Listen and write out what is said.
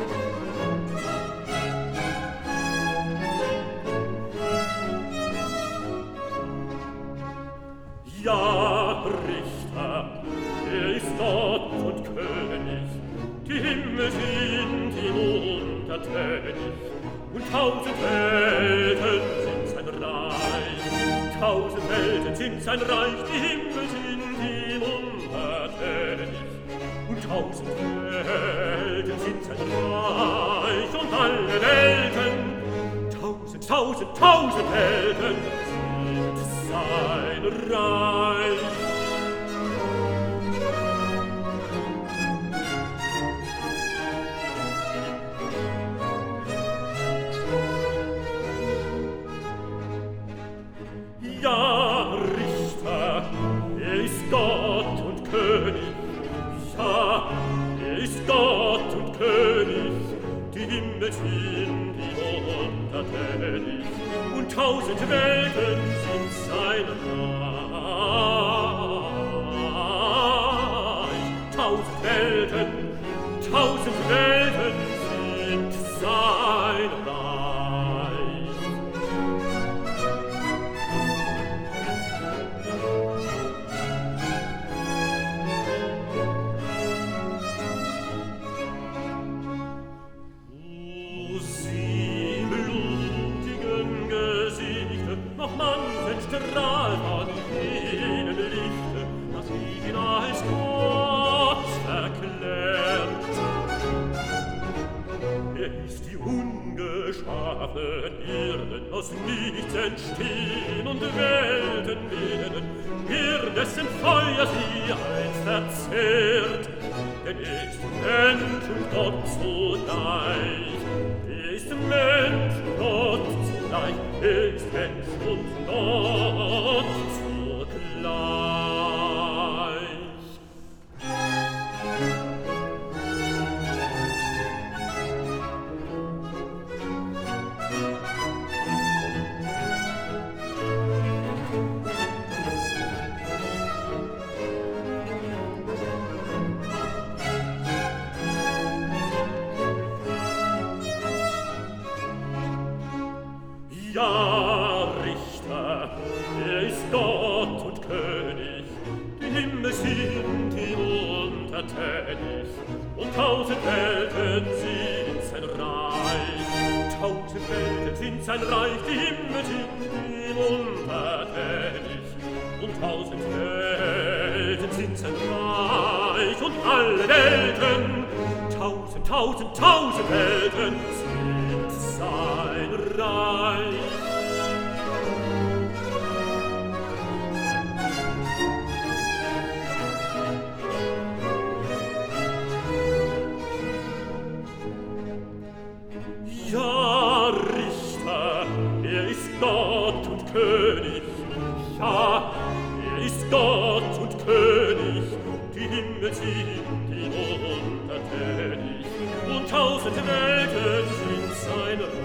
Ja, Richter, ist Gott und König, die Himmel sind ihm untertänig, und 1000 Welten sind sein Reich. 1000 Welten sind sein Reich, die Himmel sind ihm untertänig, und 1000 Welten sind sein Reich, und alle Welten, 1000 Welten sind sein Reich. Ja, Richter, ist Gott und König. Ja, ist Gott und König. Die Himmel sind ihm untertänig, und 1000 Welten sind sein Reich. 1000 Welten sind sein Reich. Noch manchen Strahl von jenem Lichte, das ihn als Gott erklärt. Ist die ungeschaffen Erden aus nichts entstehen und Welten werden, dessen Feuer sie einst verzehrt. Denn ist Mensch und Gott zugleich, ist Mensch und Gott zugleich, ist Mensch und Gott zugleich. Ja, Richter, ist Gott und König, die Himmel sind ihm untertänig, und 1000 Welten sind sein Reich. 1000 Welten sind sein Reich, die Himmel sind ihm untertänig, und 1000 Welten sind sein Reich, und alle Welten, 1000 Welten sind sein Reich. Ja, Richter, ist Gott und König. Ja, ist Gott und König. Die Himmel sind ihm untertänig, und 1000 Welten sind sein Reich.